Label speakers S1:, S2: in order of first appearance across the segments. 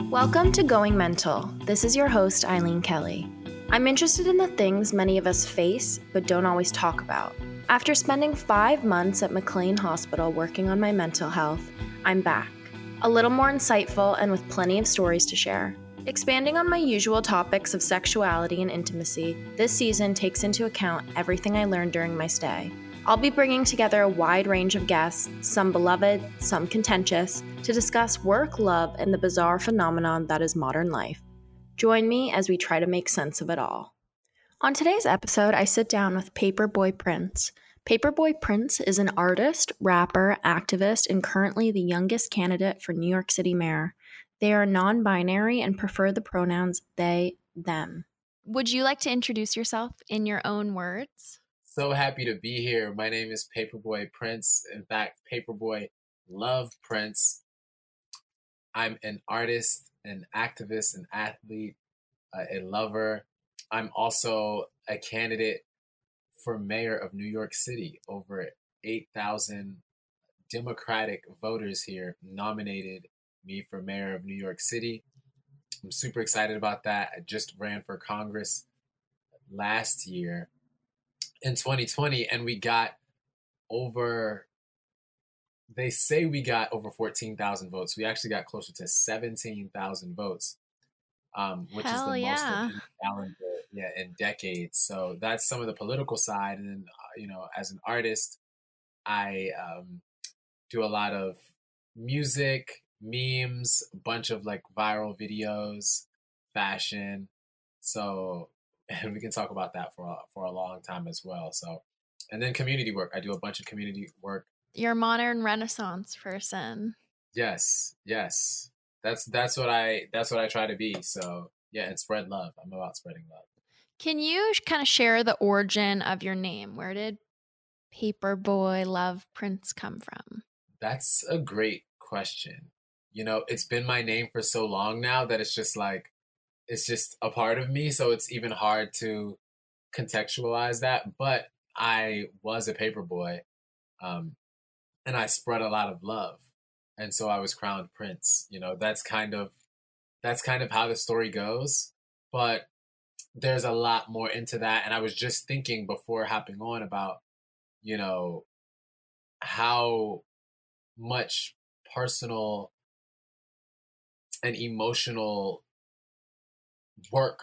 S1: Welcome to Going Mental. This is your host, Eileen Kelly. I'm interested in the things many of us face but don't always talk about. After spending 5 months at McLean Hospital working on my mental health, I'm back. A little more insightful and with plenty of stories to share. Expanding on my usual topics of sexuality and intimacy, this season takes into account everything I learned during my stay. I'll be bringing together a wide range of guests, some beloved, some contentious, to discuss work, love, and the bizarre phenomenon that is modern life. Join me as we try to make sense of it all. On today's episode, I sit down with Paperboy Prince. Paperboy Prince is an artist, rapper, activist, and currently the youngest candidate for New York City mayor. They are non-binary and prefer the pronouns they, them. Would you like to introduce yourself in your own words?
S2: So happy to be here. My name is Paperboy Prince. In fact, Paperboy Love Prince. I'm an artist, an activist, an athlete, a lover. I'm also a candidate for mayor of New York City. Over 8,000 Democratic voters here nominated me for mayor of New York City. I'm super excited about that. I just ran for Congress last year in 2020, and we got they say we got over 14,000 votes. We actually got closer to 17,000 votes, which is the most of any calendar in decades. So that's some of the political side. And then, as an artist, I do a lot of music, memes, a bunch of like viral videos, fashion. So, and we can talk about that for a long time as well. So, and then community work. I do a bunch of community work.
S1: You're a modern Renaissance person.
S2: Yes. That's what I try to be. So yeah, and spread love. I'm about spreading love. Can you
S1: kind of share the origin of your name? Where did Paperboy Love Prince come from?
S2: That's a great question. It's been my name for so long now that it's just a part of me. So it's even hard to contextualize that. But I was a paperboy, and I spread a lot of love. And so I was crowned prince. That's kind of how the story goes. But there's a lot more into that. And I was just thinking before hopping on about, how much personal and emotional work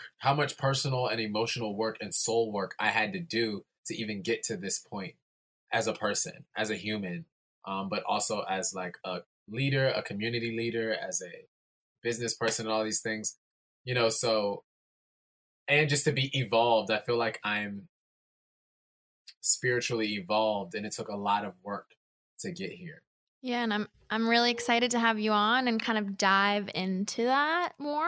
S2: and soul work I had to do to even get to this point as a person, as a human, but also as like a leader, a community leader, as a business person, and all these things, so, and just to be evolved. I feel like I'm spiritually evolved, and it took a lot of work to get here.
S1: Yeah, and I'm really excited to have you on and kind of dive into that more.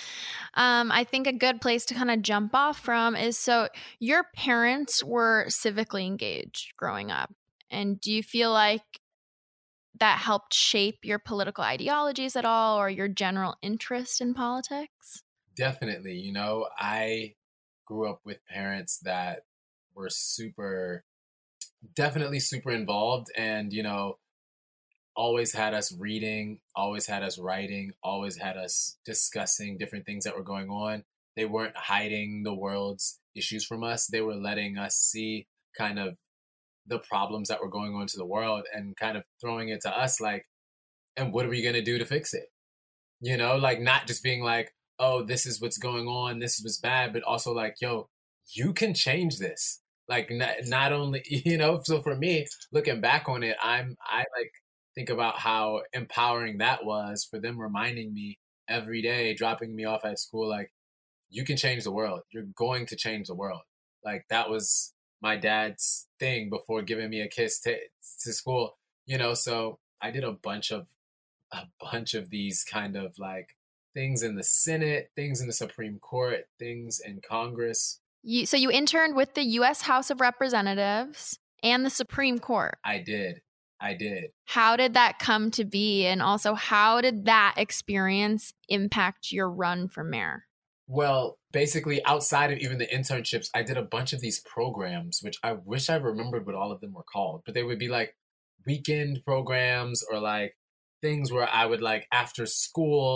S1: I think a good place to kind of jump off from is, so your parents were civically engaged growing up, and do you feel like that helped shape your political ideologies at all, or your general interest in politics?
S2: Definitely. I grew up with parents that were definitely super involved, and always had us reading, always had us writing, always had us discussing different things that were going on. They weren't hiding the world's issues from us. They were letting us see kind of the problems that were going on to the world and kind of throwing it to us like, and what are we going to do to fix it? Like not just being like, oh, this is what's going on, this is what's bad, but also like, yo, you can change this. Like not only, so for me, looking back on it, I like think about how empowering that was for them, reminding me every day, dropping me off at school, like, you can change the world. You're going to change the world. Like that was my dad's thing before giving me a kiss to school, so I did a bunch of these kind of like things in the Senate, things in the Supreme Court, things in Congress.
S1: So you interned with the U.S. House of Representatives and the Supreme Court.
S2: I did.
S1: How did that come to be? And also, how did that experience impact your run for mayor?
S2: Well, basically, outside of even the internships, I did a bunch of these programs, which I wish I remembered what all of them were called. But they would be like weekend programs or like things where I would like after school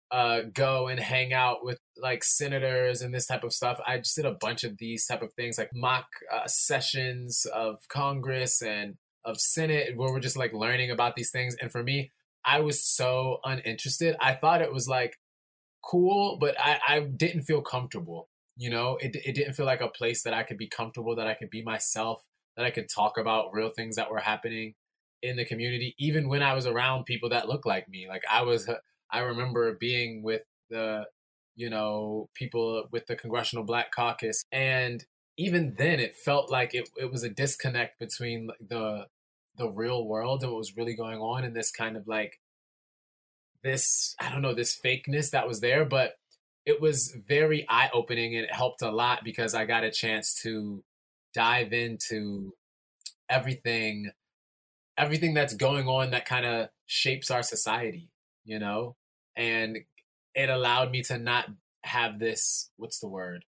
S2: go and hang out with like senators and this type of stuff. I just did a bunch of these type of things, like mock sessions of Congress and of Senate, where we're just like learning about these things. And for me, I was so uninterested. I thought it was like cool, but I didn't feel comfortable. It didn't feel like a place that I could be comfortable, that I could be myself, that I could talk about real things that were happening in the community, even when I was around people that looked like me. Like I remember being with the, people with the Congressional Black Caucus. And even then it felt like it was a disconnect between the real world and what was really going on, and this kind of like this, I don't know, this fakeness that was there. But it was very eye-opening, and it helped a lot because I got a chance to dive into everything that's going on that kind of shapes our society, and it allowed me to not have this, what's the word,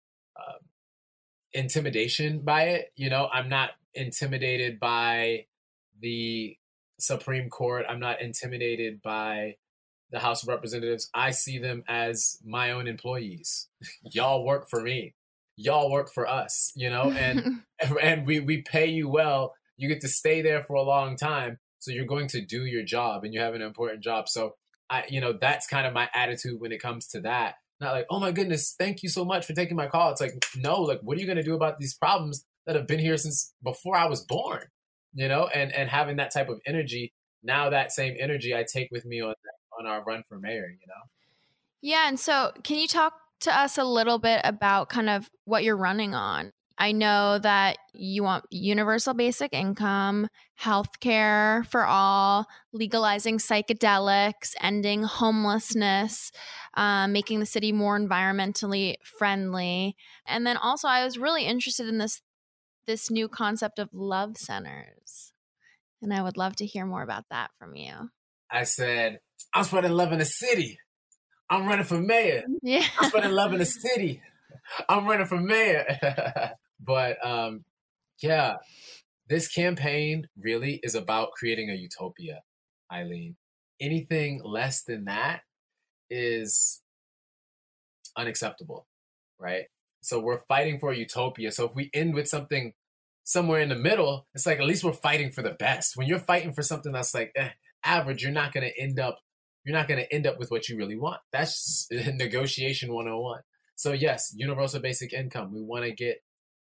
S2: intimidation by it. I'm not intimidated by the Supreme Court. I'm not intimidated by the House of Representatives. I see them as my own employees. Y'all work for me. Y'all work for us, and and we pay you well. You get to stay there for a long time. So you're going to do your job, and you have an important job. So that's kind of my attitude when it comes to that. Not like, oh my goodness, thank you so much for taking my call. It's like, no, like, what are you going to do about these problems that have been here since before I was born? And having that type of energy. Now that same energy I take with me on our run for mayor.
S1: Yeah, and so can you talk to us a little bit about kind of what you're running on? I know that you want universal basic income, healthcare for all, legalizing psychedelics, ending homelessness, making the city more environmentally friendly. And then also I was really interested in this new concept of love centers. And I would love to hear more about that from you.
S2: I said, I'm spreading love in the city. I'm running for mayor.
S1: Yeah.
S2: I'm spreading love in the city. I'm running for mayor. But yeah, this campaign really is about creating a utopia, Eileen. Anything less than that is unacceptable, right? So we're fighting for a utopia. So if we end with something somewhere in the middle, it's like at least we're fighting for the best. When you're fighting for something that's like average, you're not going to end up with what you really want. That's negotiation 101. So yes, universal basic income. We want to get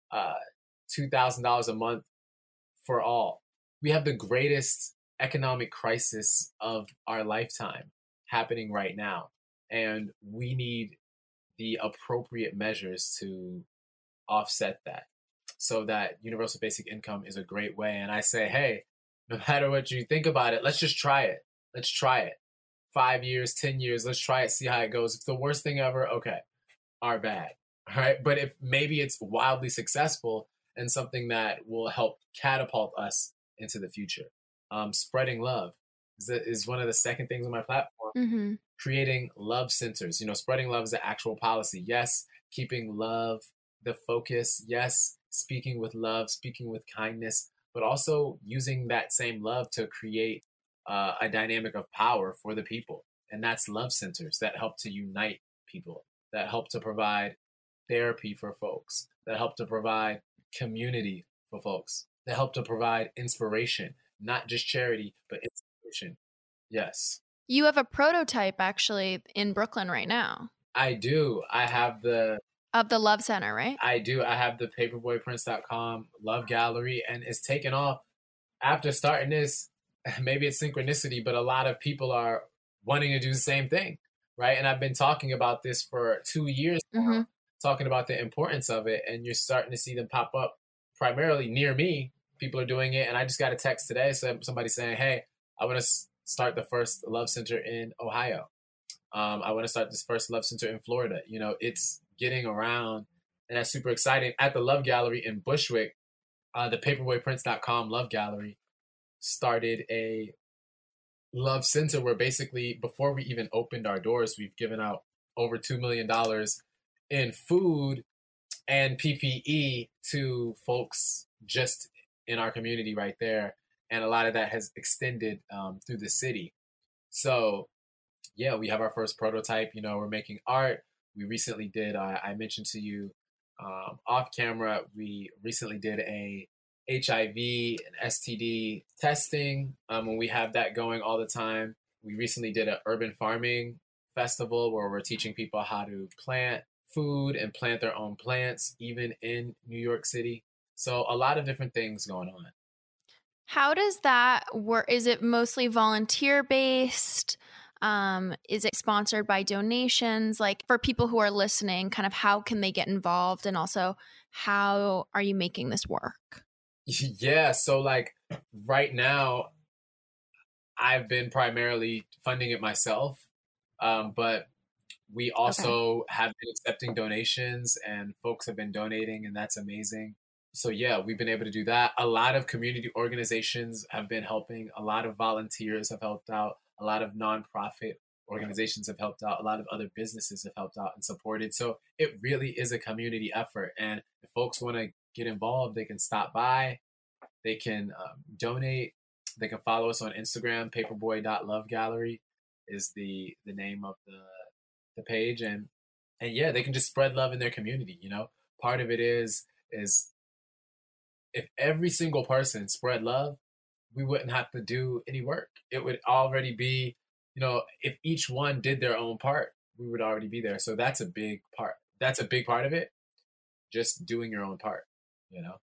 S2: $2,000 a month for all. We have the greatest economic crisis of our lifetime happening right now, and we need the appropriate measures to offset that. So that universal basic income is a great way. And I say, hey, no matter what you think about it, let's just try it. Let's try it. 5 years, 10 years, let's try it, see how it goes. If it's the worst thing ever, okay, our bad. All right. But if maybe it's wildly successful and something that will help catapult us into the future. Spreading love is one of the second things on my platform.
S1: Mm-hmm.
S2: Creating love centers. Spreading love is an actual policy. Yes. Keeping love the focus. Yes. Speaking with love, speaking with kindness, but also using that same love to create a dynamic of power for the people. And that's love centers that help to unite people, that help to provide therapy for folks, that help to provide community for folks, that help to provide inspiration, not just charity, but inspiration. Yes.
S1: You have a prototype actually in Brooklyn right now.
S2: I do. I have
S1: of the Love Center, right?
S2: I do. I have the paperboyprince.com Love Gallery, and it's taken off. After starting this, maybe it's synchronicity, but a lot of people are wanting to do the same thing, right? And I've been talking about this for 2 years now, talking about the importance of it, and you're starting to see them pop up primarily near me. People are doing it, and I just got a text today, somebody saying, hey, I want to start the first Love Center in Ohio. I want to start this first Love Center in Florida. It's getting around, and that's super exciting. At the Love Gallery in Bushwick, the paperboyprince.com Love Gallery started a Love Center where basically before we even opened our doors, we've given out over $2 million in food and PPE to folks just in our community right there. And a lot of that has extended through the city. So Yeah, we have our first prototype. We're making art. We recently did, I mentioned to you off camera, we recently did a HIV and STD testing. And we have that going all the time. We recently did an urban farming festival where we're teaching people how to plant food and plant their own plants, even in New York City. So a lot of different things going on.
S1: How does that work? Is it mostly volunteer based? Is it sponsored by donations? Like for people who are listening, kind of how can they get involved? And also, how are you making this work?
S2: Yeah, so like right now, I've been primarily funding it myself, but we
S1: Okay.
S2: also have been accepting donations and folks have been donating, and that's amazing. So, yeah, we've been able to do that. A lot of community organizations have been helping, a lot of volunteers have helped out, a lot of nonprofit organizations have helped out, a lot of other businesses have helped out and supported. So, it really is a community effort. And if folks want to get involved, they can stop by, they can donate. They can follow us on Instagram. Paperboy.lovegallery is the name of the page, and yeah, they can just spread love in their community. Part of it is if every single person spread love, we wouldn't have to do any work. It would already be, if each one did their own part, we would already be there. So that's a big part. That's a big part of it. Just doing your own part. You know.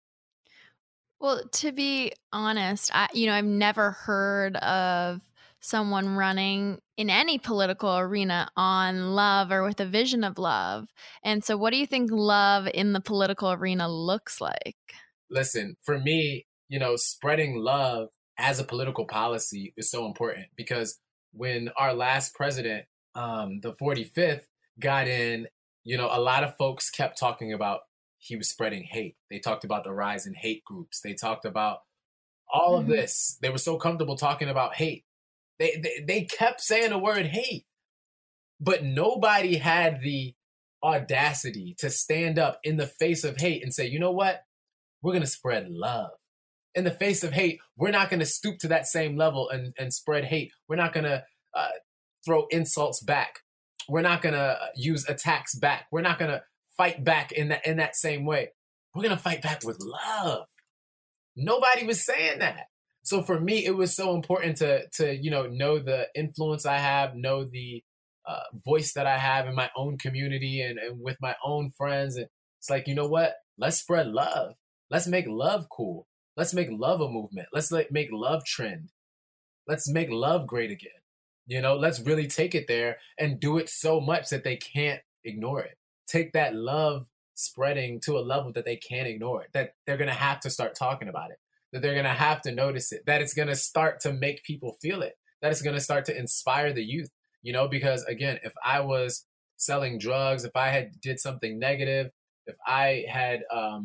S1: Well, to be honest, I've never heard of someone running in any political arena on love or with a vision of love. And so what do you think love in the political arena looks like?
S2: Listen, for me, spreading love as a political policy is so important because when our last president, the 45th, got in, a lot of folks kept talking about he was spreading hate. They talked about the rise in hate groups. They talked about all of
S1: Mhm.
S2: this. They were so comfortable talking about hate. They kept saying the word hate, but nobody had the audacity to stand up in the face of hate and say, you know what? We're going to spread love. In the face of hate, we're not going to stoop to that same level and spread hate. We're not going to throw insults back. We're not going to use attacks back. We're not going to fight back in that same way. We're going to fight back with love. Nobody was saying that. So for me, it was so important to know the influence I have, know the voice that I have in my own community and with my own friends. And it's like, you know what? Let's spread love. Let's make love cool. Let's make love a movement. Let's make love trend. Let's make love great again. Let's really take it there and do it so much that they can't ignore it. Take that love spreading to a level that they can't ignore it, that they're going to have to start talking about it, that they're going to have to notice it, that it's going to start to make people feel it, that it's going to start to inspire the youth, because again, if I was selling drugs, if I had did something negative, if I had,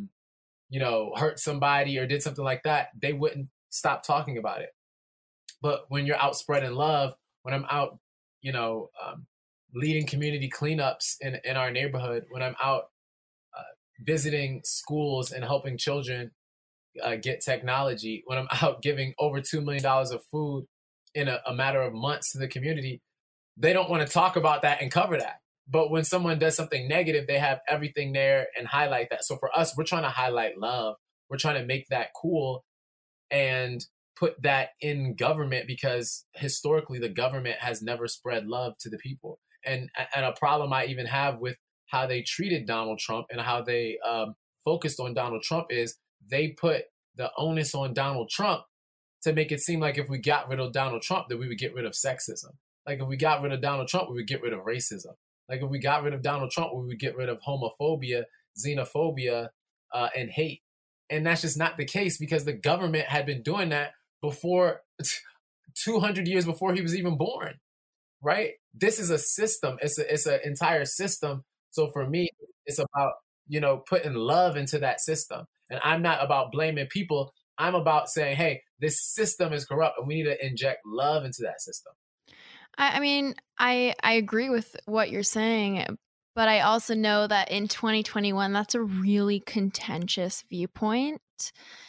S2: hurt somebody or did something like that, they wouldn't stop talking about it. But when you're out spreading love, when I'm out, leading community cleanups in our neighborhood, when I'm out visiting schools and helping children get technology, when I'm out giving over $2 million of food in a matter of months to the community, they don't want to talk about that and cover that. But when someone does something negative, they have everything there and highlight that. So for us, we're trying to highlight love. We're trying to make that cool and put that in government because historically the government has never spread love to the people. And a problem I even have with how they treated Donald Trump and how they focused on Donald Trump is they put the onus on Donald Trump to make it seem like if we got rid of Donald Trump, that we would get rid of sexism. Like if we got rid of Donald Trump, we would get rid of racism. Like if we got rid of Donald Trump, we would get rid of homophobia, xenophobia, and hate. And that's just not the case because the government had been doing that before 200 years before he was even born, right? This is a system. It's an entire system. So for me, it's about, putting love into that system. And I'm not about blaming people. I'm about saying, hey, this system is corrupt and we need to inject love into that system.
S1: I mean, I agree with what you're saying, but I also know that in 2021, that's a really contentious viewpoint.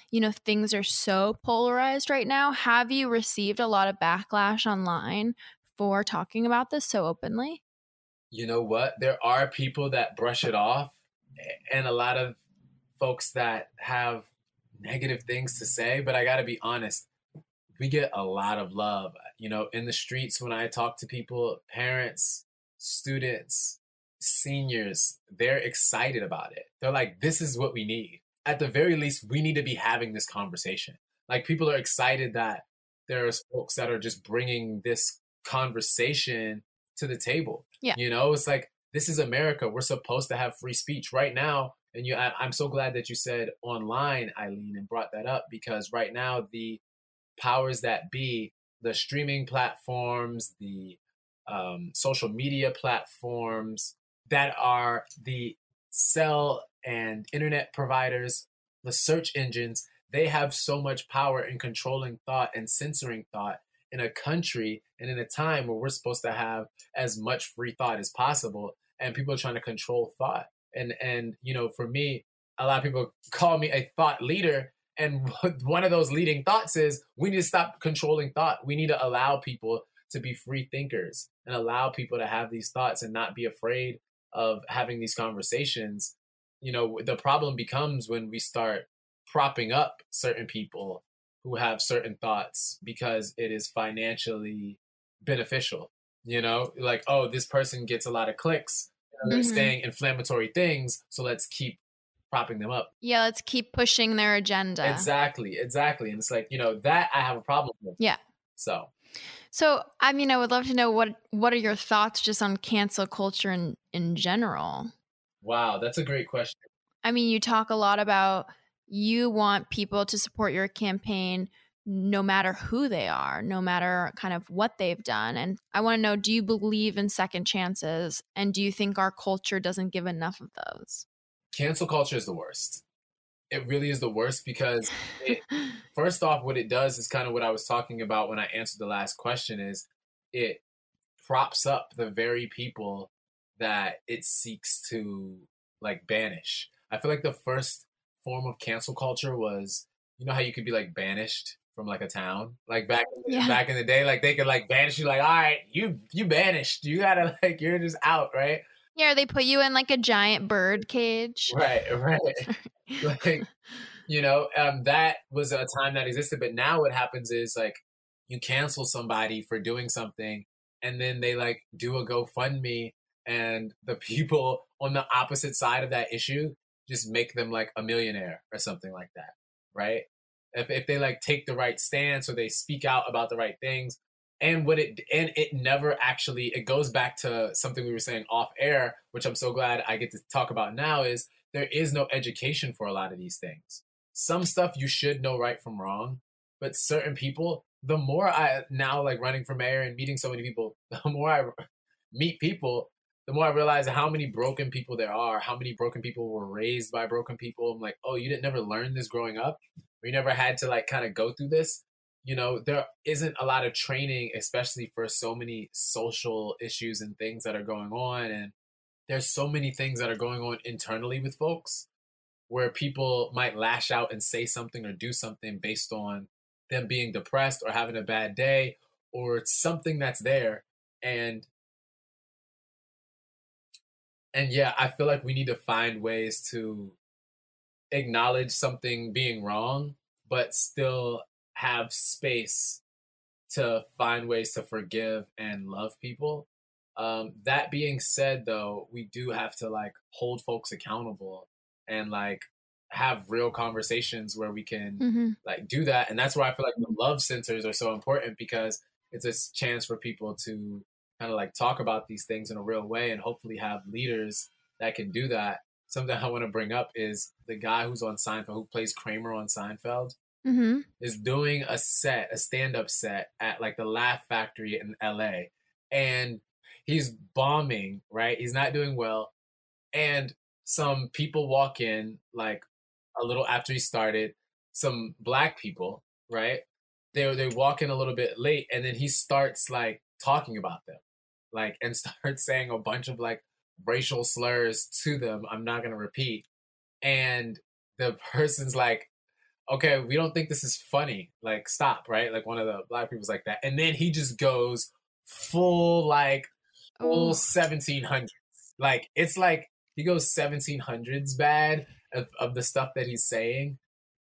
S1: Things are so polarized right now. Have you received a lot of backlash online
S3: for talking about this so openly?
S2: You know what? There are people that brush it off, and a lot of folks that have negative things to say, but I got to be honest, we get a lot of love. You know, in the streets, when I talk to people, parents, students, seniors, they're excited about it. They're like, this is what we need. At the very least, we need to be having this conversation. Like, people are excited that there's folks that are just bringing this conversation to the table.
S3: Yeah.
S2: You know, it's like, this is America. We're supposed to have free speech right now. And I'm so glad that you said online, Eileen, and brought that up, because right now the powers that be, the streaming platforms, the social media platforms that are the cell and internet providers, the search engines, they have so much power in controlling thought and censoring thought in a country and in a time where we're supposed to have as much free thought as possible, and people are trying to control thought. And you know, for me, a lot of people call me a thought leader, and one of those leading thoughts is we need to stop controlling thought. We need to allow people to be free thinkers and allow people to have these thoughts and not be afraid of having these conversations. You know, the problem becomes when we start propping up certain people who have certain thoughts because it is financially beneficial. You know, like, oh, this person gets a lot of clicks. You know, they're saying inflammatory things, so let's keep propping them up.
S3: Yeah, let's keep pushing their agenda.
S2: Exactly. And it's like, you know, that I have a problem with.
S3: Yeah.
S2: So,
S3: I mean, I would love to know what are your thoughts just on cancel culture in general?
S2: Wow, that's a great question.
S3: I mean, you talk a lot about you want people to support your campaign no matter who they are, no matter kind of what they've done. And I want to know, do you believe in second chances? And do you think our culture doesn't give enough of those?
S2: Cancel culture is the worst. It really is the worst, because first off, what it does is kind of what I was talking about when I answered the last question, is it props up the very people that it seeks to like banish. I feel like the first form of cancel culture was, you know how you could be like banished from like a town, like back in the day, like they could like banish you, like, all right, you banished, you gotta, like, you're just out, right?
S3: Yeah, they put you in like a giant bird cage.
S2: Right. Like, you know, that was a time that existed. But now what happens is, like, you cancel somebody for doing something, and then they like do a GoFundMe, and the people on the opposite side of that issue just make them like a millionaire or something like that, right? If they like take the right stance or they speak out about the right things. And it never actually, it goes back to something we were saying off air, which I'm so glad I get to talk about now, is there is no education for a lot of these things. Some stuff you should know right from wrong, but certain people, the more I now like running for mayor and meeting so many people, the more I meet people, the more I realize how many broken people there are, how many broken people were raised by broken people. I'm like, oh, you didn't never learn this growing up? Or you never had to like kind of go through this? You know, there isn't a lot of training, especially for so many social issues and things that are going on. And there's so many things that are going on internally with folks where people might lash out and say something or do something based on them being depressed or having a bad day or something that's there. And yeah, I feel like we need to find ways to acknowledge something being wrong, but still have space to find ways to forgive and love people. That being said, though, we do have to like hold folks accountable and like have real conversations where we can like do that. And that's why I feel like the love centers are so important, because it's a chance for people to kind of like talk about these things in a real way and hopefully have leaders that can do that. Something I want to bring up is the guy who's on Seinfeld, who plays Kramer on Seinfeld, is doing a stand-up set at like the Laugh Factory in LA. And he's bombing, right? He's not doing well. And some people walk in like a little after he started, some black people, right? They walk in a little bit late, and then he starts like talking about them, like, and starts saying a bunch of like racial slurs to them. I'm not going to repeat. And the person's like, okay, we don't think this is funny. Like, stop, right? Like, one of the black people's like that. And then he just goes full
S3: Oh,
S2: 1700s. Like it's like he goes 1700s bad of the stuff that he's saying.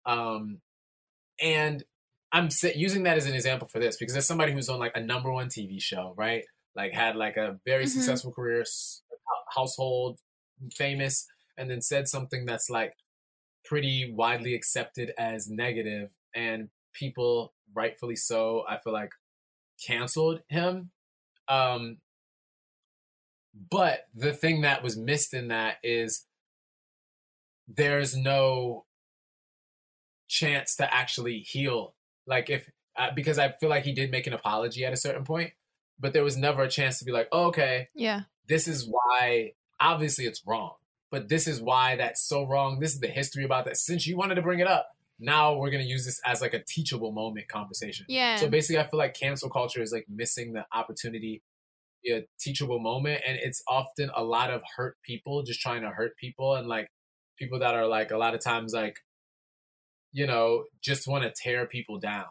S2: And I'm using that as an example for this because as somebody who's on like a #1 TV show, right? Like had like a very
S3: mhm.
S2: successful career, household, famous, and then said something that's like pretty widely accepted as negative, and people, rightfully so, I feel like canceled him. Um, but the thing that was missed in that is there's no chance to actually heal. Like if because I feel like he did make an apology at a certain point, but there was never a chance to be like, oh, okay,
S3: Yeah.
S2: this is why. Obviously, it's wrong, but this is why that's so wrong. This is the history about that. Since you wanted to bring it up, now we're gonna use this as like a teachable moment conversation.
S3: Yeah.
S2: So basically, I feel like cancel culture is like missing the opportunity, a teachable moment, and it's often a lot of hurt people just trying to hurt people, and like people that are like a lot of times like just want to tear people down.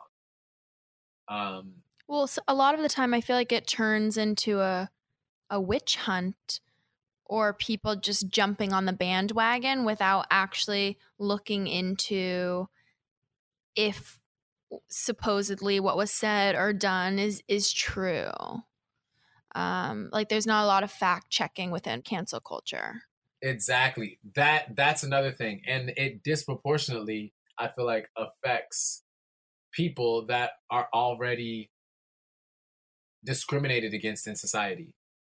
S3: Well, so a lot of the time I feel like it turns into a witch hunt or people just jumping on the bandwagon without actually looking into if supposedly what was said or done is true. Like there's not a lot of fact checking within cancel culture.
S2: Exactly. That's another thing, and it disproportionately, I feel like, affects people that are already discriminated against in society.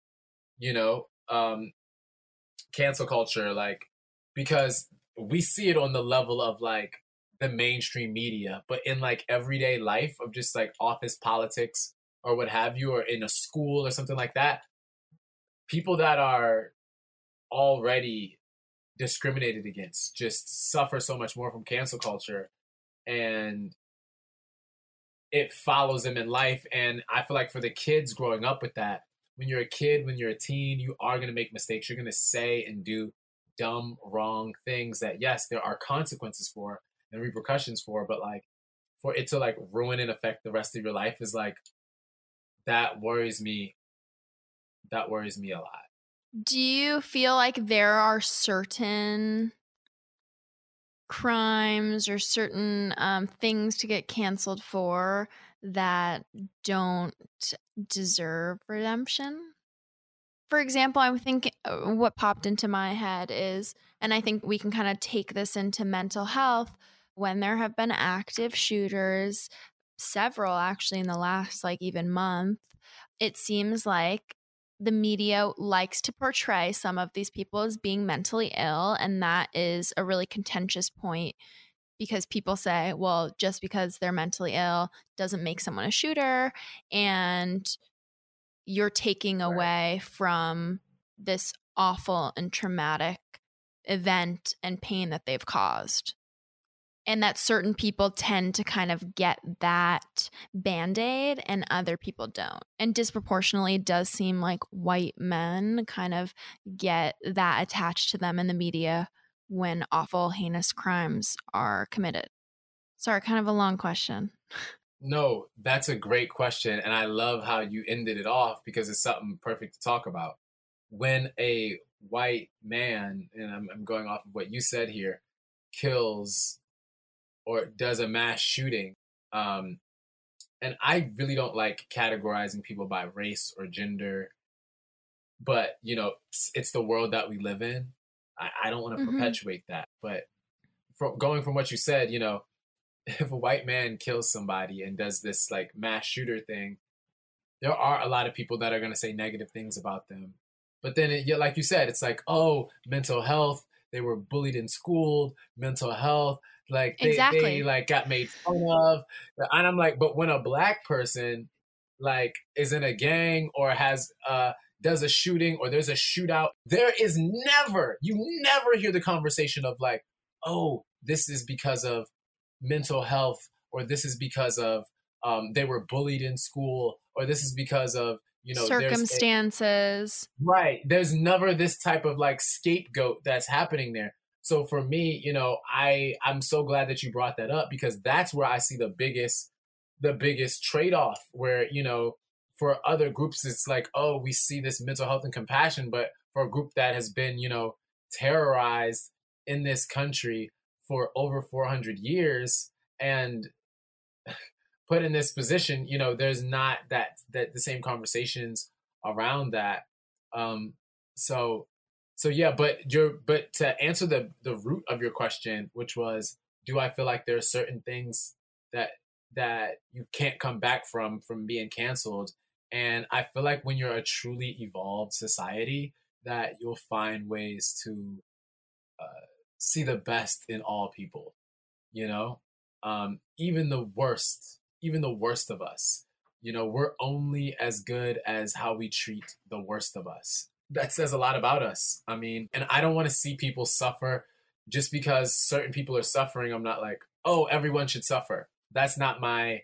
S2: Cancel culture, like, because we see it on the level of like the mainstream media, but in like everyday life of just like office politics or what have you, or in a school or something like that, people that are already discriminated against just suffer so much more from cancel culture, and it follows them in life. And I feel like for the kids growing up with that, when you're a kid, when you're a teen, you are going to make mistakes. You're going to say and do dumb, wrong things that, yes, there are consequences for and repercussions for, but like for it to like ruin and affect the rest of your life is like, that worries me. That worries me a lot.
S3: Do you feel like there are certain crimes or certain things to get canceled for that don't deserve redemption? For example, I'm thinking what popped into my head is, and I think we can kind of take this into mental health, when there have been active shooters, several actually in the last like even month, it seems like the media likes to portray some of these people as being mentally ill. And that is a really contentious point because people say, well, just because they're mentally ill doesn't make someone a shooter. And you're taking
S2: Right.
S3: away from this awful and traumatic event and pain that they've caused. And that certain people tend to kind of get that band-aid and other people don't. And disproportionately does seem like white men kind of get that attached to them in the media when awful, heinous crimes are committed. Sorry, kind of a long question.
S2: No, that's a great question. And I love how you ended it off because it's something perfect to talk about. When a white man, and I'm going off of what you said here, kills or does a mass shooting, and I really don't like categorizing people by race or gender, but it's the world that we live in. I don't want to perpetuate that, but going from what you said, if a white man kills somebody and does this like mass shooter thing, there are a lot of people that are going to say negative things about them. But then, like you said, it's like, oh, mental health. They were bullied in school. Mental health, like they like got made fun of. And I'm like, but when a black person like is in a gang or has does a shooting or there's a shootout, you never hear the conversation of like, oh, this is because of mental health, or this is because of they were bullied in school, or this is because of
S3: circumstances.
S2: Right. There's never this type of like scapegoat that's happening there. So for me, I'm so glad that you brought that up because that's where I see the biggest trade-off where, for other groups, it's like, oh, we see this mental health and compassion. But for a group that has been, terrorized in this country for over 400 years and put in this position, there's not that the same conversations around that. So yeah, but to answer the root of your question, which was, do I feel like there are certain things that you can't come back from being canceled? And I feel like when you're a truly evolved society, that you'll find ways to see the best in all people, even the worst of us, we're only as good as how we treat the worst of us. That says a lot about us. I mean, and I don't want to see people suffer just because certain people are suffering. I'm not like, oh, everyone should suffer. That's not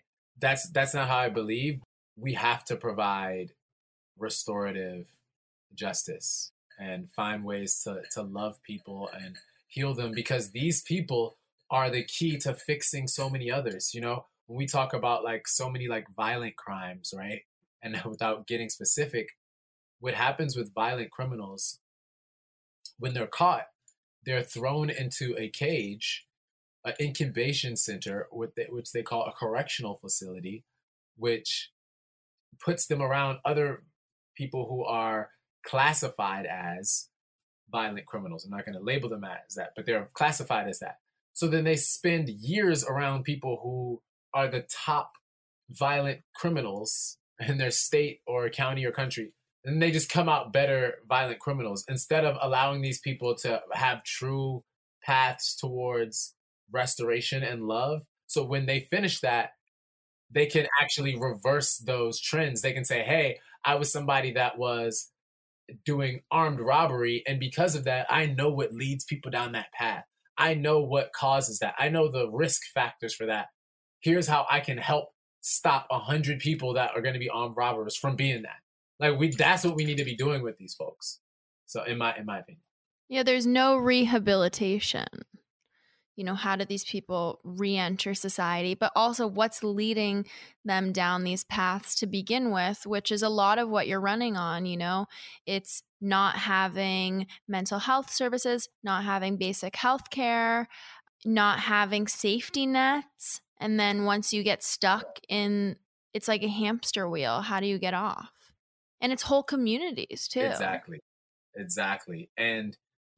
S2: how I believe. We have to provide restorative justice and find ways to love people and heal them, because these people are the key to fixing so many others. When we talk about like so many like violent crimes, right? And without getting specific, what happens with violent criminals, when they're caught, they're thrown into a cage, an incubation center, which they call a correctional facility, which puts them around other people who are classified as violent criminals. I'm not going to label them as that, but they're classified as that. So then they spend years around people who are the top violent criminals in their state or county or country. And they just come out better violent criminals, instead of allowing these people to have true paths towards restoration and love. So when they finish that, they can actually reverse those trends. They can say, hey, I was somebody that was doing armed robbery, and because of that, I know what leads people down that path. I know what causes that. I know the risk factors for that. Here's how I can help stop 100 people that are going to be armed robbers from being that. Like that's what we need to be doing with these folks. So in my opinion.
S3: Yeah, there's no rehabilitation. How do these people re-enter society, but also what's leading them down these paths to begin with, which is a lot of what you're running on. It's not having mental health services, not having basic health care, not having safety nets. And then once you get stuck in, it's like a hamster wheel. How do you get off? And it's whole communities too.
S2: Exactly. And,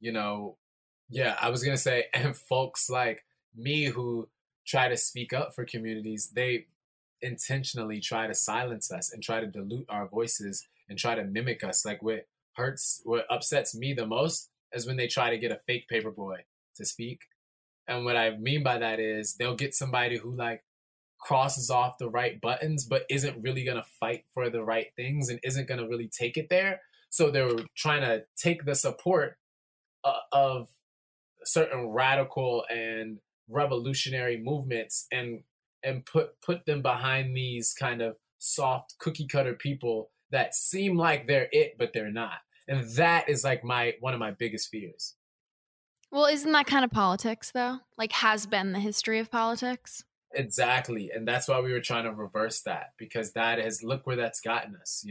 S2: yeah, I was going to say, and folks like me who try to speak up for communities, they intentionally try to silence us and try to dilute our voices and try to mimic us. Like what upsets me the most is when they try to get a fake paper boy to speak. And what I mean by that is they'll get somebody who like crosses off the right buttons, but isn't really going to fight for the right things and isn't going to really take it there. So they're trying to take the support of certain radical and revolutionary movements and put them behind these kind of soft cookie cutter people that seem like they're it, but they're not. And that is like one of my biggest fears.
S3: Well, isn't that kind of politics though? Like has been the history of politics?
S2: Exactly. And that's why we were trying to reverse that, because look where that's gotten us,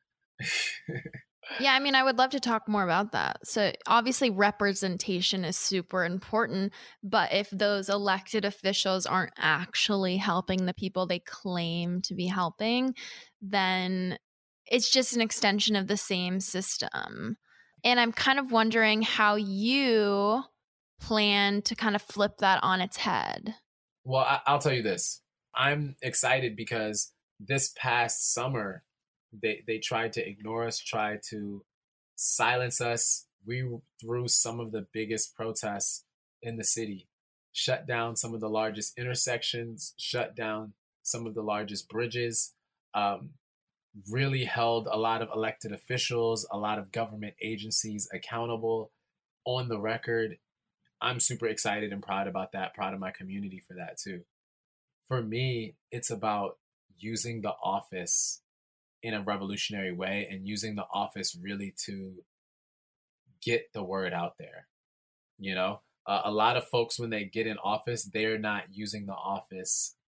S3: Yeah, I mean, I would love to talk more about that. So obviously representation is super important, but if those elected officials aren't actually helping the people they claim to be helping, then it's just an extension of the same system. And I'm kind of wondering how you plan to kind of flip that on its head.
S2: Well, I'll tell you this. I'm excited because this past summer, they tried to ignore us, tried to silence us. We threw some of the biggest protests in the city, shut down some of the largest intersections, shut down some of the largest bridges, really held a lot of elected officials, a lot of government agencies accountable on the record. I'm super excited and proud about that, proud of my community for that too. For me, it's about using the office in a revolutionary way and using the office really to get the word out there. A lot of folks, when they get in office, they're not using the office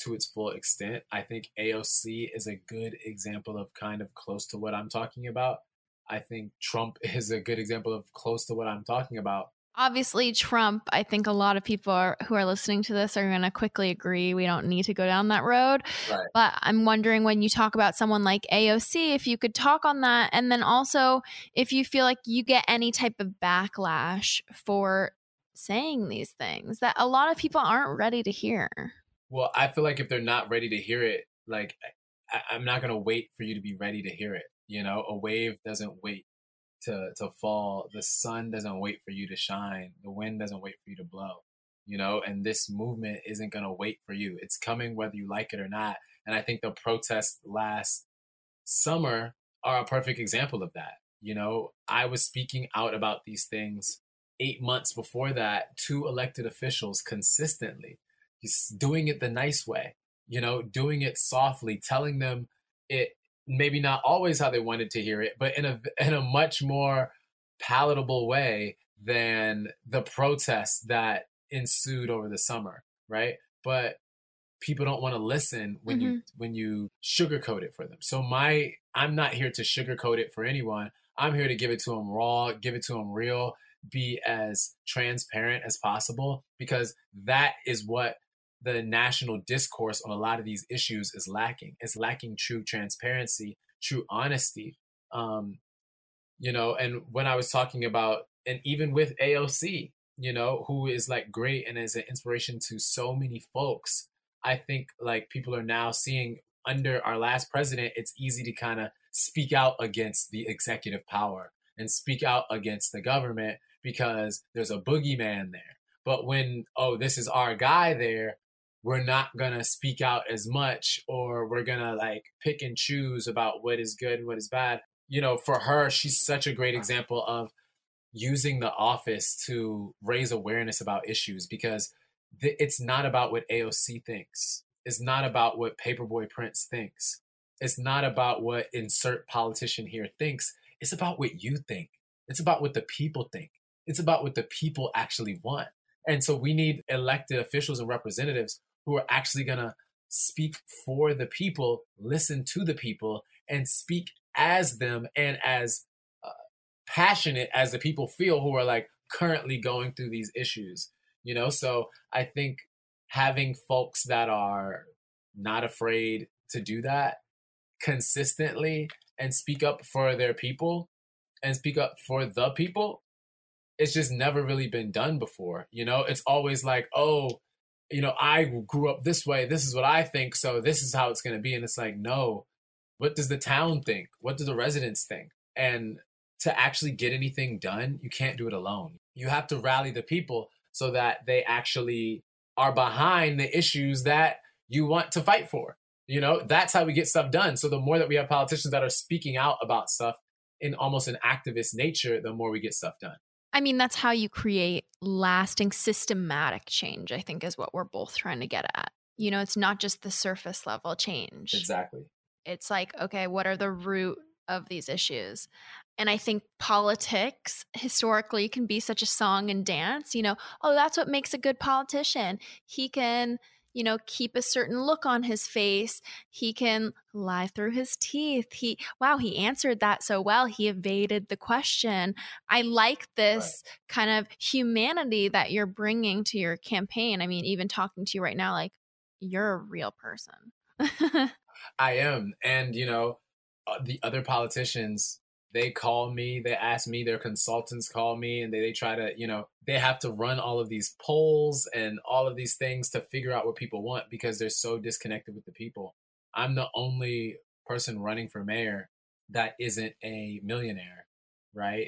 S2: to its full extent. I think AOC is a good example of kind of close to what I'm talking about. I think Trump is a good example of close to what I'm talking about.
S3: Obviously, Trump, I think a lot of people who are listening to this are going to quickly agree we don't need to go down that road.
S2: Right.
S3: But I'm wondering, when you talk about someone like AOC, if you could talk on that. And then also, if you feel like you get any type of backlash for saying these things that a lot of people aren't ready to hear.
S2: Well, I feel like if they're not ready to hear it, like, I'm not going to wait for you to be ready to hear it. You know, a wave doesn't wait to fall. The sun doesn't wait for you to shine. The wind doesn't wait for you to blow, you know, and this movement isn't going to wait for you. It's coming whether you like it or not. And I think the protests last summer are a perfect example of that. You know, I was speaking out about these things 8 months before that to elected officials consistently. He's doing it the nice way, you know, doing it softly, telling them it maybe not always how they wanted to hear it, but in a much more palatable way than the protests that ensued over the summer, right? But people don't want to listen when you sugarcoat it for them. So I'm not here to sugarcoat it for anyone. I'm here to give it to them raw, give it to them real, be as transparent as possible, because that is what the national discourse on a lot of these issues is lacking. It's lacking true transparency, true honesty. You know, and when I was talking about, and even with AOC, you know, who is like great and is an inspiration to so many folks, I think like people are now seeing under our last president, it's easy to kind of speak out against the executive power and speak out against the government because there's a boogeyman there. But when, oh, this is our guy there, we're not going to speak out as much, or we're going to like pick and choose about what is good and what is bad. You know, for her, she's such a great example of using the office to raise awareness about issues, because it's not about what AOC thinks. It's not about what Paperboy Prince thinks. It's not about what insert politician here thinks. It's about what you think. It's about what the people think. It's about what the people actually want. And so we need elected officials and representatives who are actually going to speak for the people, listen to the people, and speak as them and as passionate as the people feel who are like currently going through these issues, you know? So I think having folks that are not afraid to do that consistently and speak up for their people and speak up for the people, it's just never really been done before. You know, it's always like, oh, you know, I grew up this way. This is what I think. So this is how it's going to be. And it's like, no, what does the town think? What do the residents think? And to actually get anything done, you can't do it alone. You have to rally the people so that they actually are behind the issues that you want to fight for. You know, that's how we get stuff done. So the more that we have politicians that are speaking out about stuff in almost an activist nature, the more we get stuff done.
S3: I mean, that's how you create lasting, systematic change, I think, is what we're both trying to get at. You know, it's not just the surface level change.
S2: Exactly.
S3: It's like, okay, what are the root of these issues? And I think politics historically can be such a song and dance, you know, oh, that's what makes a good politician. He can, you know, keep a certain look on his face. He can lie through his teeth. He answered that so well. He evaded the question. I like this kind of humanity that you're bringing to your campaign. I mean, even talking to you right now, like, you're a real person.
S2: I am. And, you know, the other politicians, they call me, they ask me, their consultants call me, and they try to, you know, they have to run all of these polls and all of these things to figure out what people want because they're so disconnected with the people. I'm the only person running for mayor that isn't a millionaire, right?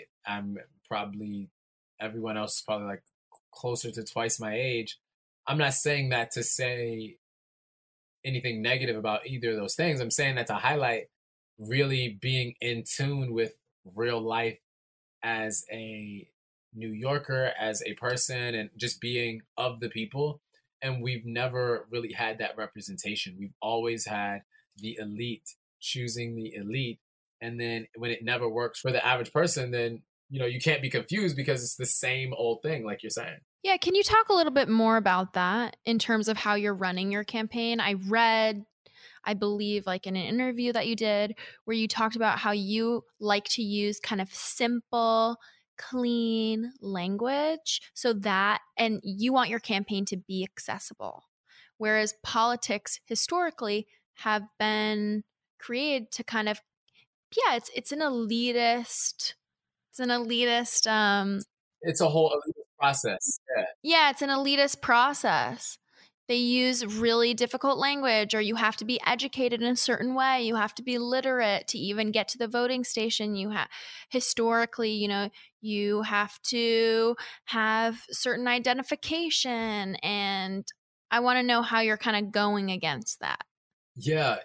S2: Everyone else is probably like closer to twice my age. I'm not saying that to say anything negative about either of those things. I'm saying that to highlight really being in tune with real life as a New Yorker, as a person, and just being of the people. And we've never really had that representation. We've always had the elite choosing the elite. And then when it never works for the average person, then you can't be confused because it's the same old thing, like you're saying.
S3: Yeah, can you talk a little bit more about that in terms of how you're running your campaign? I read, I believe, like in an interview that you did where you talked about how you like to use kind of simple, clean language so that, and you want your campaign to be accessible. Whereas politics historically have been created to kind of, yeah, it's an elitist,
S2: It's a whole process. Yeah.
S3: yeah, it's an elitist process. They use really difficult language, or you have to be educated in a certain way. You have to be literate to even get to the voting station. You have historically, you have to have certain identification. And I want to know how you're kind of going against that.
S2: Yeah,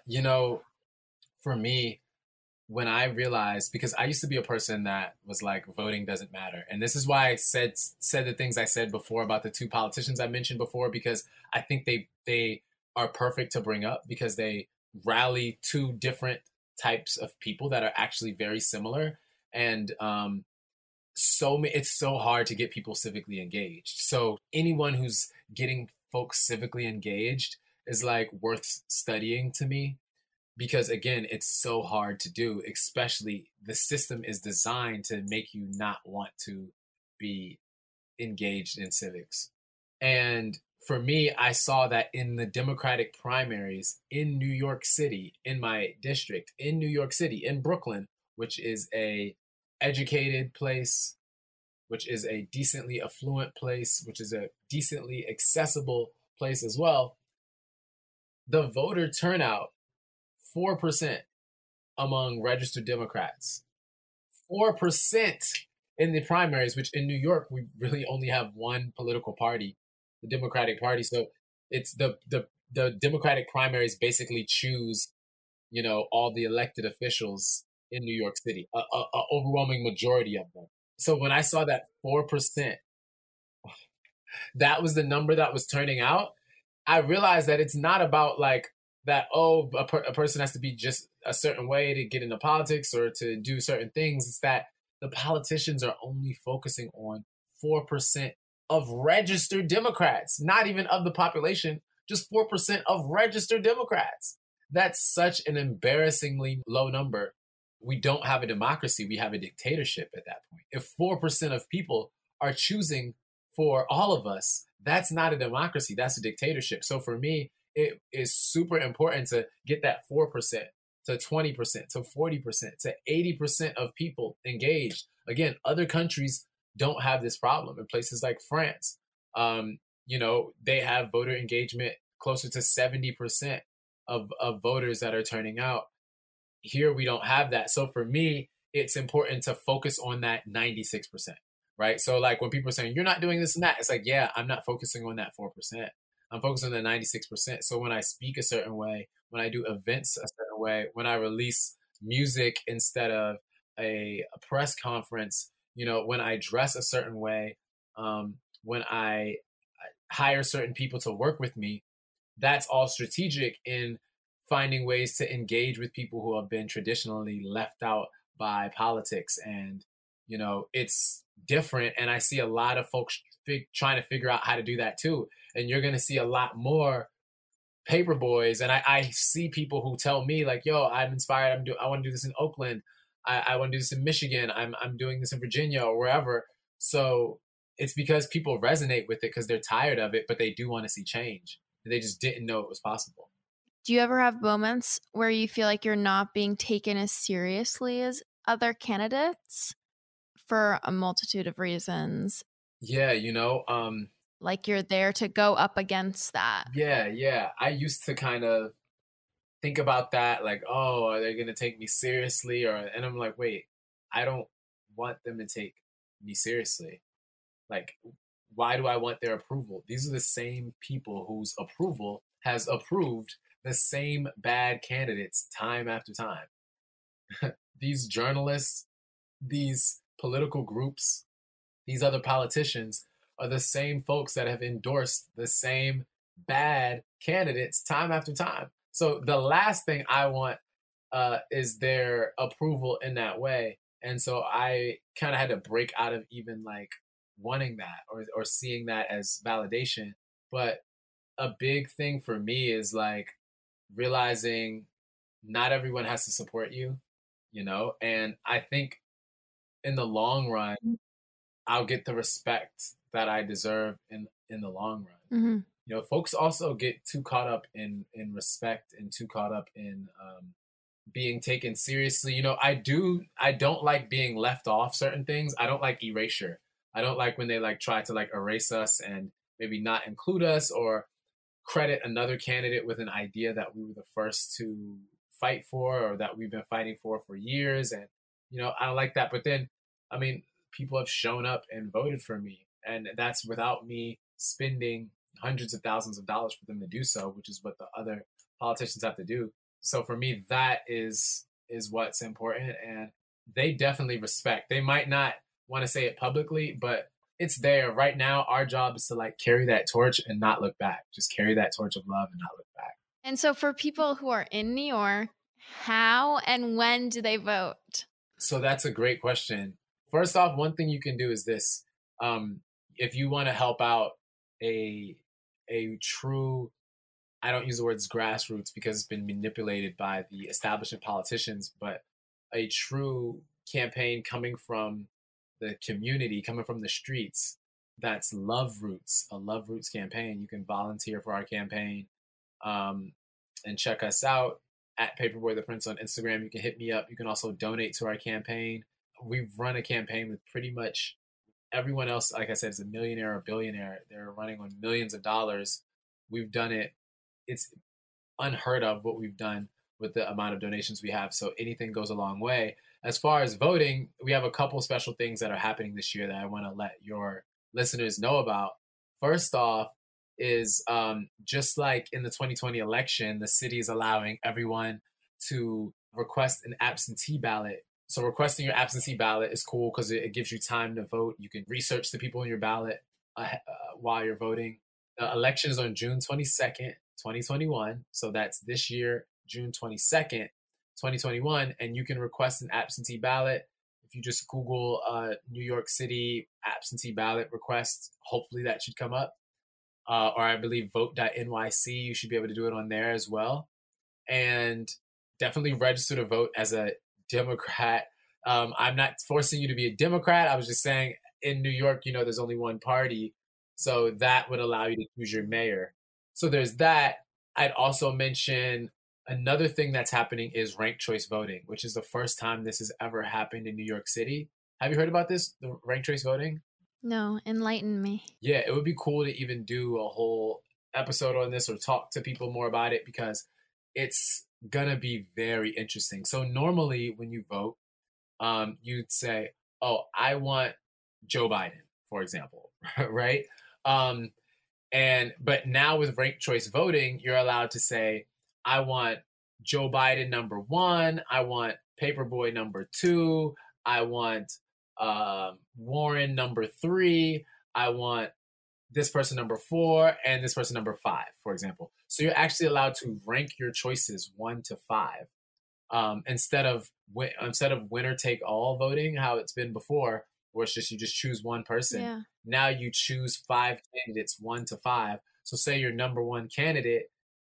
S2: for me, when I realized, because I used to be a person that was like, voting doesn't matter. And this is why I said the things I said before about the two politicians I mentioned before, because I think they are perfect to bring up because they rally two different types of people that are actually very similar. And it's so hard to get people civically engaged. So anyone who's getting folks civically engaged is like worth studying to me. Because again, it's so hard to do, especially the system is designed to make you not want to be engaged in civics. And for me, I saw that in the Democratic primaries in New York City, in my district, in New York City, in Brooklyn, which is a educated place, which is a decently affluent place, which is a decently accessible place as well, the voter turnout 4% among registered Democrats. 4% in the primaries, which in New York, we really only have one political party, the Democratic Party. So it's the Democratic primaries basically choose, all the elected officials in New York City, a overwhelming majority of them. So when I saw that 4%, that was the number that was turning out, I realized that it's not about like, that, a person has to be just a certain way to get into politics or to do certain things. It's that the politicians are only focusing on 4% of registered Democrats, not even of the population, just 4% of registered Democrats. That's such an embarrassingly low number. We don't have a democracy. We have a dictatorship at that point. If 4% of people are choosing for all of us, that's not a democracy. That's a dictatorship. So for me, it is super important to get that 4% to 20% to 40% to 80% of people engaged. Again, other countries don't have this problem. In places like France, they have voter engagement closer to 70% of voters that are turning out. Here, we don't have that. So for me, it's important to focus on that 96%, right? So like when people are saying, you're not doing this and that, it's like, yeah, I'm not focusing on that 4%. I'm focused on the 96%. So when I speak a certain way, when I do events a certain way, when I release music instead of a press conference, when I dress a certain way, when I hire certain people to work with me, that's all strategic in finding ways to engage with people who have been traditionally left out by politics. And, it's different. And I see a lot of folks trying to figure out how to do that too. And you're going to see a lot more paper boys. And I see people who tell me like, yo, I'm inspired. I want to do this in Oakland. I want to do this in Michigan. I'm doing this in Virginia or wherever. So it's because people resonate with it because they're tired of it, but they do want to see change. They just didn't know it was possible.
S3: Do you ever have moments where you feel like you're not being taken as seriously as other candidates for a multitude of reasons?
S2: Yeah,
S3: like you're there to go up against that.
S2: Yeah. I used to kind of think about that, like, oh, are they going to take me seriously? And I'm like, wait, I don't want them to take me seriously. Like, why do I want their approval? These are the same people whose approval has approved the same bad candidates time after time. These journalists, these political groups, these other politicians are the same folks that have endorsed the same bad candidates time after time. So the last thing I want is their approval in that way. And so I kind of had to break out of even like wanting that or seeing that as validation. But a big thing for me is like realizing not everyone has to support you, you know? And I think in the long run, I'll get the respect that I deserve in the long run.
S3: Mm-hmm.
S2: You know, folks also get too caught up in respect and too caught up in being taken seriously. You know, I don't like being left off certain things. I don't like erasure. I don't like when they like try to like erase us and maybe not include us or credit another candidate with an idea that we were the first to fight for or that we've been fighting for years. And you know, I don't like that. But then, I mean, people have shown up and voted for me, and that's without me spending hundreds of thousands of dollars for them to do so, which is what the other politicians have to do. So for me, that is what's important, and they definitely respect. They might not want to say it publicly, but it's there right now. Our job is to like carry that torch and not look back. Just carry that torch of love and not look back.
S3: And so for people who are in New York, how and when do they vote?
S2: So that's a great question. First off, one thing you can do is this. If you want to help out a true, I don't use the words grassroots because it's been manipulated by the establishment politicians, but a true campaign coming from the community, coming from the streets, that's Love Roots, a Love Roots campaign. You can volunteer for our campaign and check us out at Paperboy the Prince on Instagram. You can hit me up. You can also donate to our campaign. We've run a campaign with pretty much everyone else, like I said, is a millionaire or billionaire. They're running on millions of dollars. We've done it. It's unheard of what we've done with the amount of donations we have. So anything goes a long way. As far as voting, we have a couple special things that are happening this year that I want to let your listeners know about. First off is just like in the 2020 election, the city is allowing everyone to request an absentee ballot. So requesting your absentee ballot is cool because it gives you time to vote. You can research the people in your ballot while you're voting. The election is on June 22nd, 2021. So that's this year, June 22nd, 2021. And you can request an absentee ballot. If you just Google New York City absentee ballot request, hopefully that should come up. Or I believe vote.nyc, you should be able to do it on there as well. And definitely register to vote as a Democrat. I'm not forcing you to be a Democrat. I was just saying in New York, you know, there's only one party. So that would allow you to choose your mayor. So there's that. I'd also mention another thing that's happening is ranked choice voting, which is the first time this has ever happened in New York City. Have you heard about this, the ranked choice voting?
S3: No, enlighten me.
S2: Yeah, it would be cool to even do a whole episode on this or talk to people more about it because it's gonna be very interesting. So normally when you vote, you'd say, oh, I want Joe Biden, for example, right? But now with ranked choice voting, you're allowed to say, I want Joe Biden number 1, I want Paperboy number 2, I want Warren number 3, I want this person number 4, and this person number 5, for example. So you're actually allowed to rank your choices 1 to 5 instead of winner take all voting, how it's been before, where it's just you just choose one person.
S3: Yeah.
S2: Now you choose 5 candidates 1 to 5. So say your number 1 candidate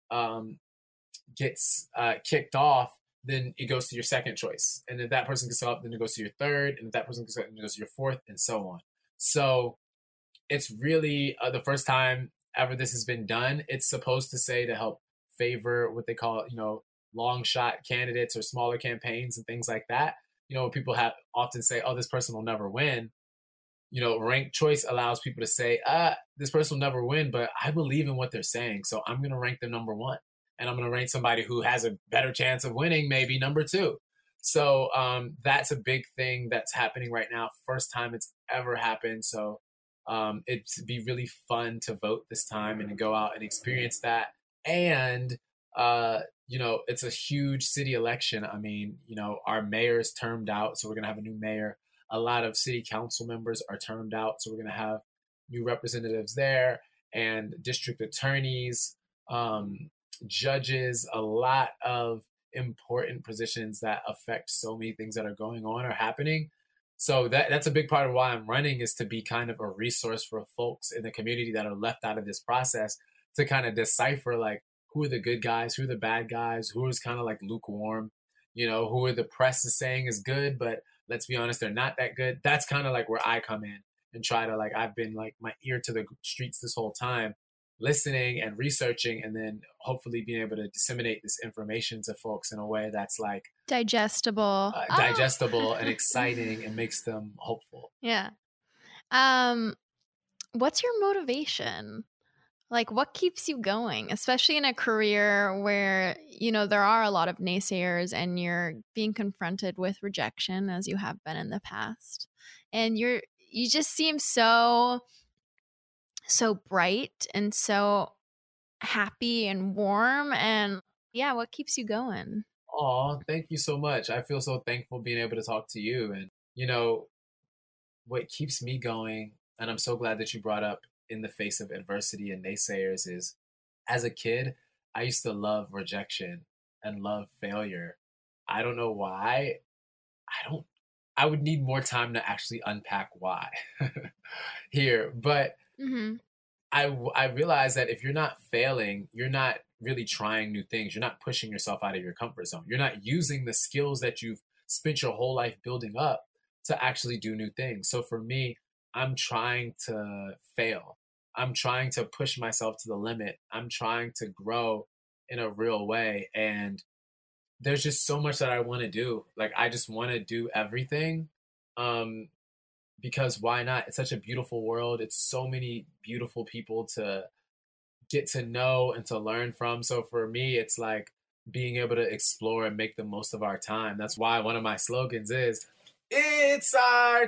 S2: gets kicked off, then it goes to your second choice. And if that person gets up, then it goes to your third. And if that person gets up, then it goes to your fourth, and so on. So it's really the first time ever this has been done. It's supposed to say to help favor what they call, you know, long shot candidates or smaller campaigns and things like that. You know, people have often say, oh, this person will never win. You know, ranked choice allows people to say, this person will never win, but I believe in what they're saying. So I'm going to rank them number 1. And I'm going to rank somebody who has a better chance of winning, maybe number 2. So that's a big thing that's happening right now. First time it's ever happened. So it'd be really fun to vote this time and to go out and experience that. And, you know, it's a huge city election. I mean, you know, our mayor is termed out, so we're going to have a new mayor. A lot of city council members are termed out, so we're going to have new representatives there and district attorneys, judges, a lot of important positions that affect so many things that are going on or happening. So that's a big part of why I'm running, is to be kind of a resource for folks in the community that are left out of this process, to kind of decipher like who are the good guys, who are the bad guys, who is kind of like lukewarm, who are the press is saying is good, but let's be honest, they're not that good. That's kind of like where I come in and try to like, I've been like my ear to the streets this whole time, listening and researching, and then hopefully being able to disseminate this information to folks in a way that's like
S3: digestible
S2: and exciting, and makes them hopeful.
S3: Yeah. What's your motivation? Like, what keeps you going, especially in a career where, there are a lot of naysayers and you're being confronted with rejection, as you have been in the past, and you just seem so bright and so happy and warm, and yeah, what keeps you going?
S2: Oh, thank you so much. I feel so thankful being able to talk to you. And what keeps me going, and I'm so glad that you brought up in the face of adversity and naysayers, is as a kid, I used to love rejection and love failure. I don't know why. I would need more time to actually unpack why here, but I realize that if you're not failing, you're not really trying new things. You're not pushing yourself out of your comfort zone. You're not using the skills that you've spent your whole life building up to actually do new things. So for me, I'm trying to fail. I'm trying to push myself to the limit. I'm trying to grow in a real way. And there's just so much that I want to do. Like, I just want to do everything. Because why not? It's such a beautiful world. It's so many beautiful people to get to know and to learn from. So for me, it's like being able to explore and make the most of our time. That's why one of my slogans is, "It's our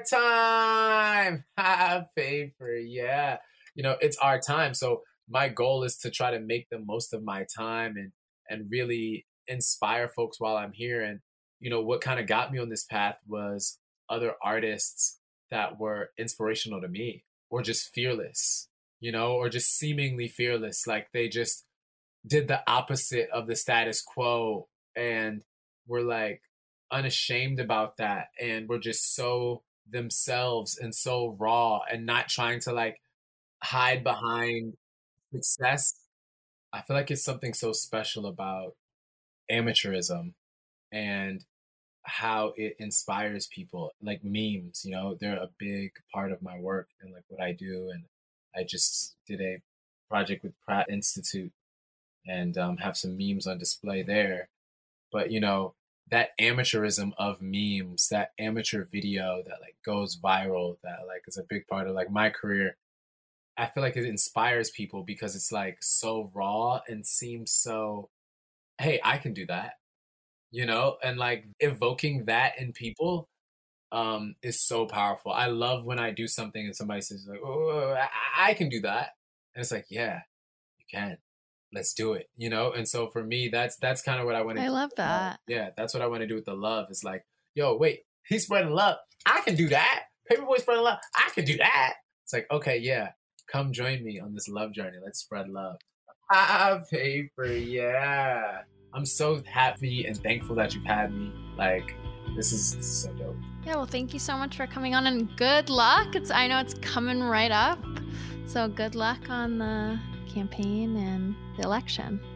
S2: time. Have paper." Yeah. It's our time. So my goal is to try to make the most of my time and really inspire folks while I'm here. And, what kind of got me on this path was other artists that were inspirational to me, or just fearless, or just seemingly fearless. Like, they just did the opposite of the status quo and were like unashamed about that, and were just so themselves and so raw, and not trying to like hide behind success. I feel like it's something so special about amateurism and how it inspires people. Like memes, they're a big part of my work and like what I do. And I just did a project with Pratt Institute and have some memes on display there. But that amateurism of memes, that amateur video that like goes viral, that like is a big part of like my career, I feel like it inspires people because it's like so raw and seems so, hey, I can do that, and like evoking that in people is so powerful. I love when I do something and somebody says like, "Oh, I can do that," and it's like, yeah, you can. Let's do it, And so for me, that's kind of what I want to do.
S3: I love that.
S2: Yeah, that's what I want to do with the love. It's like, yo, wait, he's spreading love. I can do that. Paperboy spreading love. I can do that. It's like, okay, yeah, come join me on this love journey. Let's spread love. Paper, yeah. I'm so happy and thankful that you've had me. Like, this is so dope.
S3: Yeah, well, thank you so much for coming on, and good luck. I know it's coming right up. So good luck on the campaign and the election.